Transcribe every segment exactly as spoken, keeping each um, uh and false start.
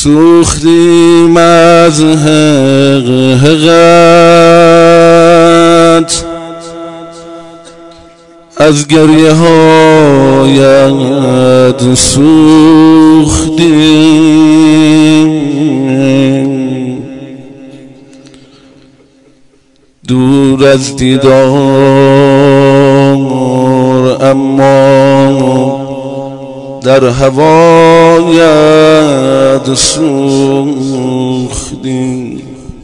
سوختیم از حقیقت، از گریه هایت سوختیم، دور از دیدار اما در هوایت سوختیم.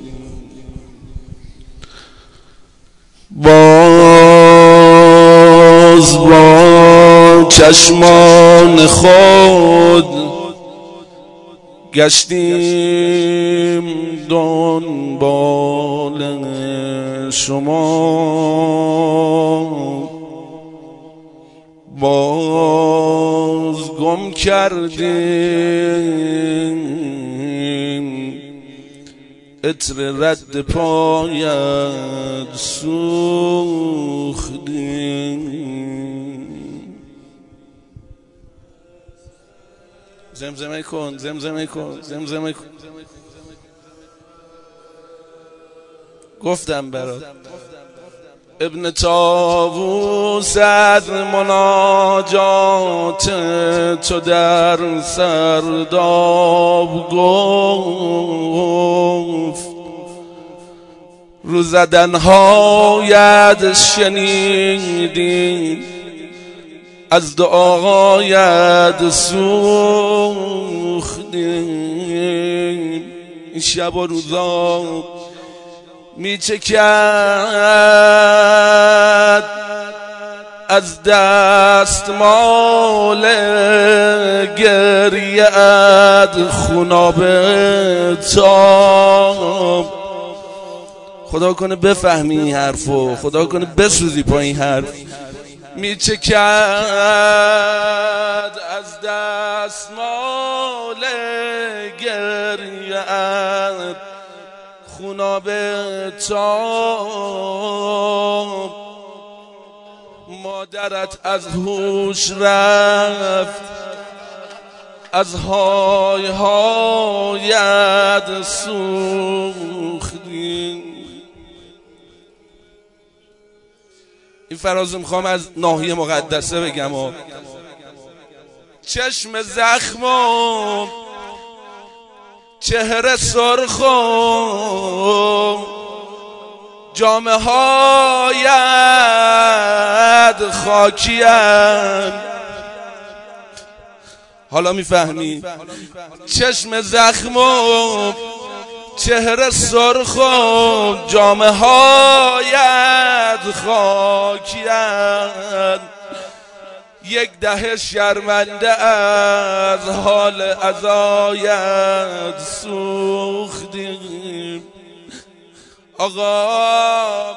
باز با چشمان خود گشتیم دنبال شما، باز گم کردیم عطر رد پایت سوختیم. زمزمه کن زمزمه کن زمزمه کن. گفتم برات ابن طاووس از مناجات تو در سرداب گفت، رو زدنهایت شنیدیم، از دعایت سوختیم. این شب و روزا می چکد از دستمال گریه‌ات خوناب تاب. خدا کنه بفهمی این حرفو، خدا کنه بسوزی پا این حرف. می چکد از دستمال گریه‌ات خوناب تاب. مادرت از هوش رفت، از های هایت سوختیم. این فرازو میخوام از ناحیه مقدسه بگم و چشم زخمم، چهره سرخم، جامه هایت خاکیم. حالا میفهمی؟ چشم زخمم، چهره سرخم، جامه هایت خاکیم. یک دهه شرمنده از حال عزایت سوختیم. آقا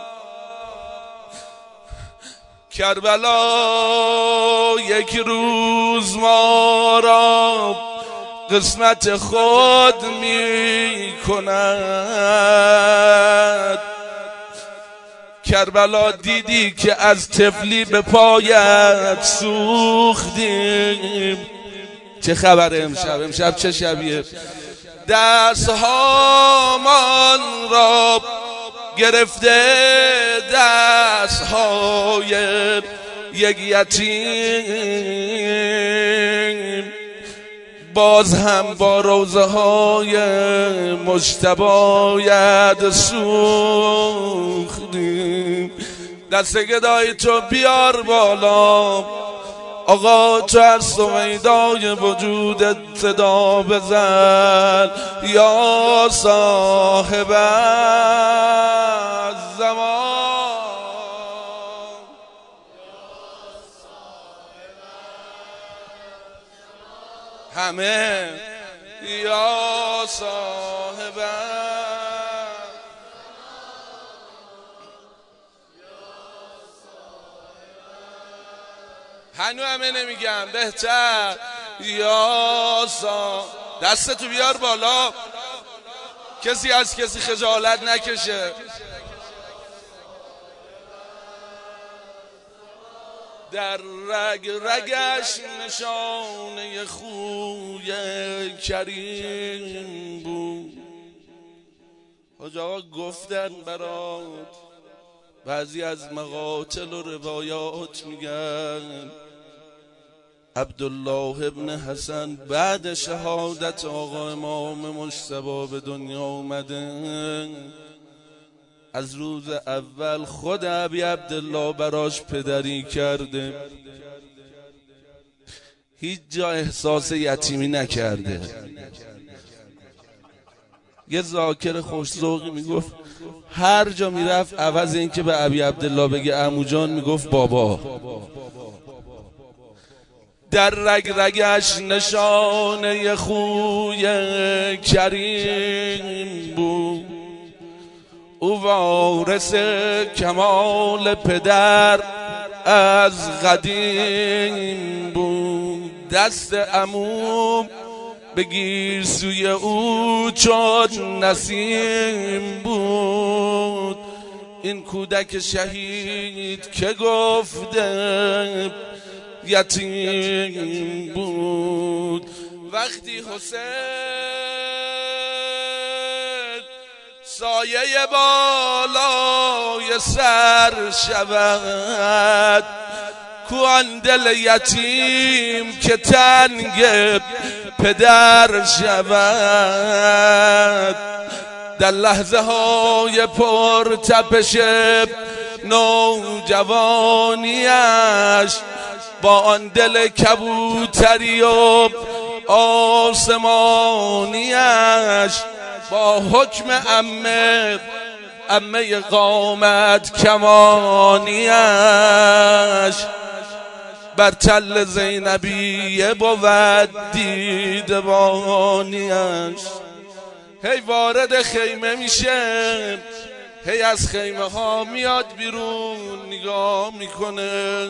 کربلا یک روز ما را قسمت خود می کند. کربلا دیدی که از طفلی به پایت سوختیم. چه خبره امشب؟ امشب چه شبیه؟ دست هامان را گرفته دست های یک یتیم، باز هم با روزه های مجتبایت سوختیم. دست گدای تو بیار بالا آقا، تو از سویدای وجودت صدا بزن یا صاحب الزمان. همه یا صاحب هنو همه نمیگم بهتر یا سا. دستتو بیار بالا، کسی از کسی خجالت نکشه. در رگ رگش نشانه خوی کریم بود. حاج آقا گفتن برات بعضی از مقاتل و روایات میگن عبدالله ابن حسن بعد شهادت آقا امام مجتبی به دنیا اومده، از روز اول خود ابی عبدالله براش پدری کرده، هیچ جا احساس یتیمی نکرده. یه ذاکر خوش‌ذوقی میگفت هر جا میرفت عوض این که به ابی عبدالله بگه عمو جان میگفت بابا. در رگ رگش نشانه خوی کریم بود، او وارث کمال پدر از قدیم بود. دست عمو بگیر سوی او چون نسیم بود. این کودک شهید که گفته یتیم بود. وقتی حسین سایه بالای سر شود، کو آن دل یتیم که تنگ پدر شود. در لحظه های پر تپش نوجوانیش با آن دل کبوتری و آسمانیش، با حکم عمه عمه قامت کمانیش، بر تل زینبیه بود دیدبانیش. هی وارد خیمه میشه، هی از خیمه ها میاد بیرون نگاه میکنه.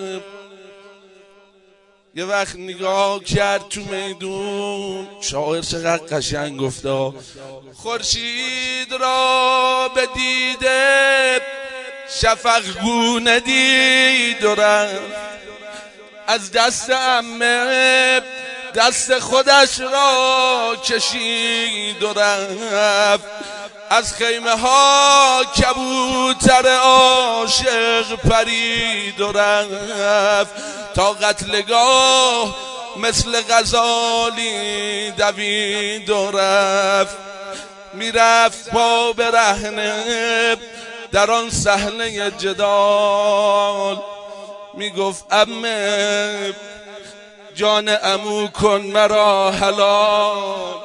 یه وقت نگاه کرد تو میدون، شاعر چقدر قشنگ گفته، خورشید را به دیده شفق گونه دید و رفت، از دست عمه دست خودش را کشید و رفت. از خیمه ها کبوتر عاشق پرید و رفت، تا قتلگاه مثل غزالی دوید و رفت. میرفت پا برهنه در آن صحنه جدال، میگفت عمه جان عمو کن مرا حلال.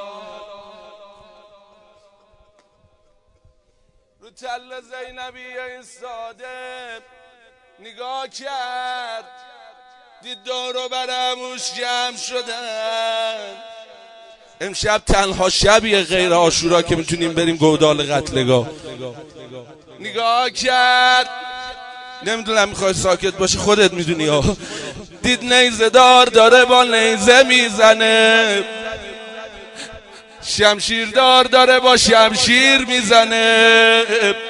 رو تل زینبیه ایستاده نگاه کرد، دید دور و بر عموش جمع شدن. امشب تنها شبیه غیر عاشورا که میتونیم بریم گودال قتلگاه. نگاه کرد، نمیدونم میخوای ساکت باشه خودت میدونی ها. دید نیزه دار داره با نیزه میزنه، شمشیر دار داره با شمشیر میزنه.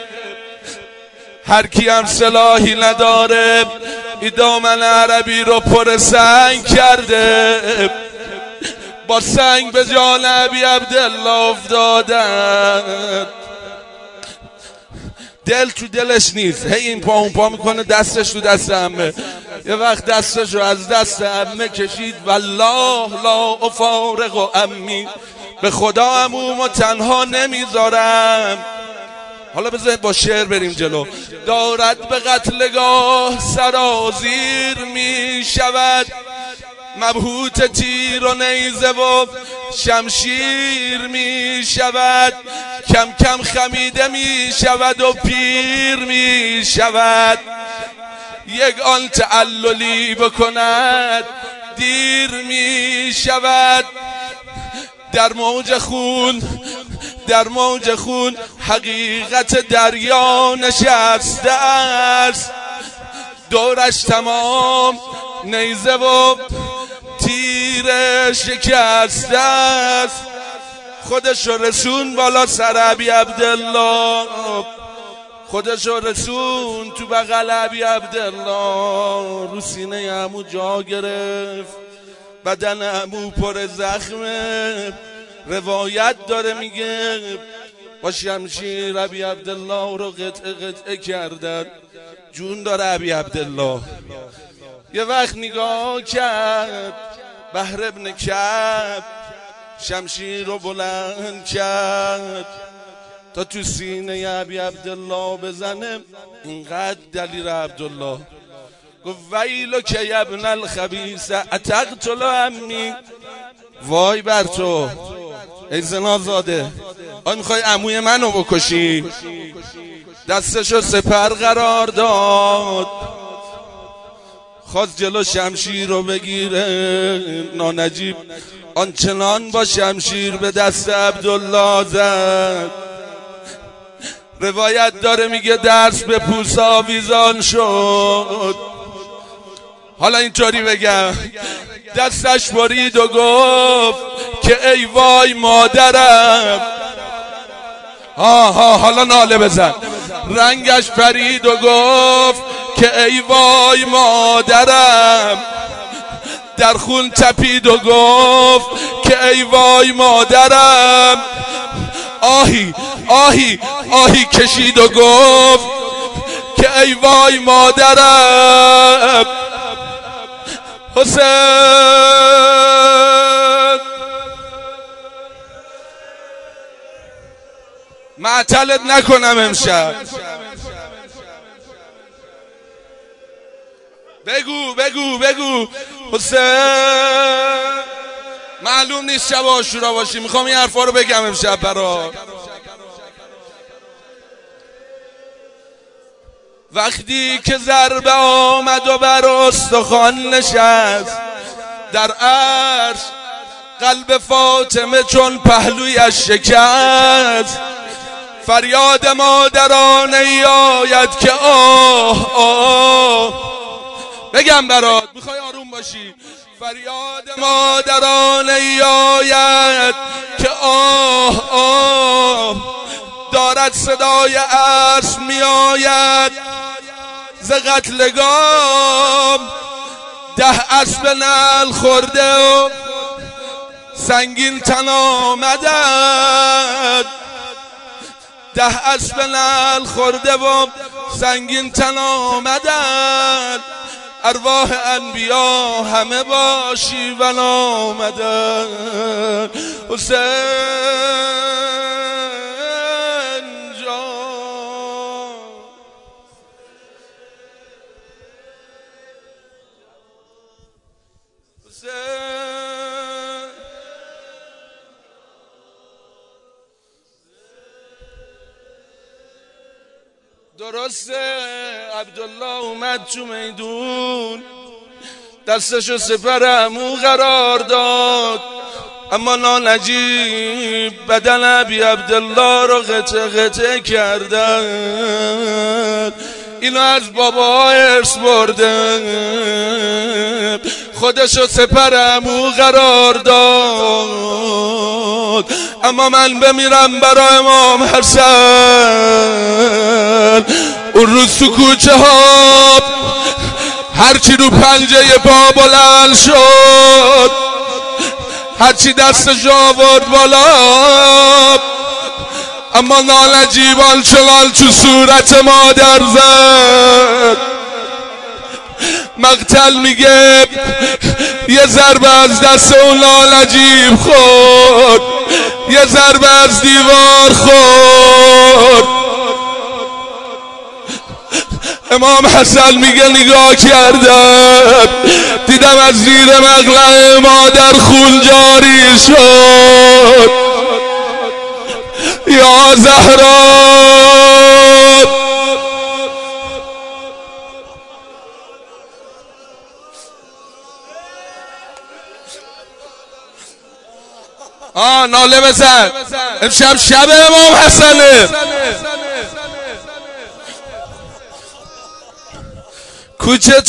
هر کی هم سلاحی نداره ای دامن عربی رو پر سنگ کرده، با سنگ به جان ابی عبدالله افتادن. دل تو دلش نیست، هی این پا اون پا میکنه، دستش تو دست عمه. یه وقت دستش رو از دست عمه کشید، والله لا افارق و عمی، به خدا عمومو تنها نمیذارم. حالا بذار با شعر بریم جلو. دارد به قتلگاه سرازیر می شود، مبهوت تیر و نیزه و شمشیر می شود. کم کم خمیده می شود و پیر می شود. یک آن تعللی بکند دیر می شود. در موج خون در موج خون حقیقت دریا نشسته است، دورش تمام نیزه و تیر شکسته است. خودش رسون بالا سر ابی عبدالله، خودشو رسون تو بغل ابی عبدالله، رو سینه عمو جا گرفت، بدن عمو پر زخمه. روایت داره میگه با شمشیر ابی عبدالله رو قطعه قطعه کردن. جون داره ابی عبدالله. یه وقت نگاه کرد بحر ابن کعب، شمشیر رو بلند کرد تا تو سینه ابی عبدالله بزنه. اینقدر دلیر عبدالله گفت ویلو که ابن الخبیث اتقتل عمی، وای بر تو ای زنازاده، آیا میخوای عموی منو بکشی؟ دستشو سپر قرار داد، خواست جلو شمشیر رو بگیره. نانجیب آنچنان با شمشیر به دست عبدالله زد، روایت داره میگه درس به پوست آویزان شد. حالا اینطوری بگم، دستش برید و گفت که ای وای مادرم. ها ها حالا ناله بزن. رنگش پرید و گفت که ای وای مادرم. در خون تپید و گفت که ای وای مادرم. آهی آهی آهی کشید و گفت که ای وای مادرم. حسین معطلت نکنم امشب. بگو بگو بگو حسین. معلوم نیست شب عاشورا باشی، میخوام این حرفا رو بگم امشب برات. وقتی که ضربه آمد و بر استخوان نشست، در عرش قلب فاطمه چون پهلویش شکست. فریاد مادرانه آید که آه آه. بگم برات میخوای آروم باشی. فریاد مادرانه آید که آه آه. دارد صدای اسب می آید ز قتلگاه. ده اسب نعل خورده و سنگین تن آمدند. ده اسب نعل خورده و سنگین تن آمدند. ارواح انبیا همه با شیون آمدند. حسین جان حسین درسته عبدالله اومد تو میدون، دستشو سپر عمو قرار داد، اما نانجیب بدن ابی عبدالله رو قطعه قطعه کردن. اینو از بابا ارث برده، خودشو سپر عمو قرار داد. اما من بمیرم برای امام حسن. اون روز تو کوچه ها هرچی رو پنجه پا بلند شد، هرچی دستش آورد بالا، اما نانجیب آنچنان تو صورت مادر زد. مقتل میگه یه ضربه از دست اون نانجیب خورد، یه ضربه از دیوار خورد. امام حسن میگه نگاه کردم دیدم از زیر مقلع مادر خون جاری شد. یا زهرا آه ناله بزن. امشب شب امام حسنه. کوچه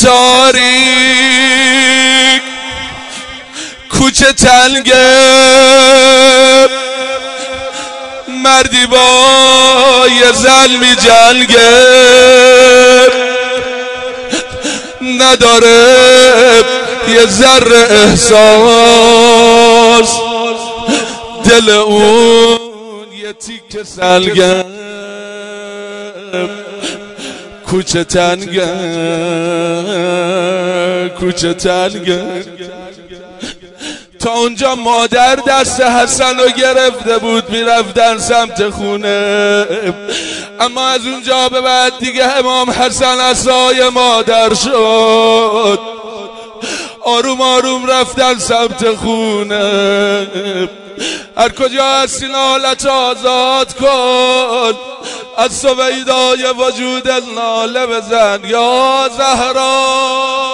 تاریک، کوچه تنگه، مردی با یه زن می جنگه نداره یه ذره احساس دل اون یه تیکه سلگه کوچه تنگه کوچه تنگه تا اونجا مادر دست حسن رو گرفته بود میرفتن سمت خونه، اما از اونجا به بعد دیگه امام حسن عصای مادر شد. آروم آروم رفتن سمت خونه. هر کجا هستی نالت آزاد کن، از سویدای وجود ناله بزن یا زهرا.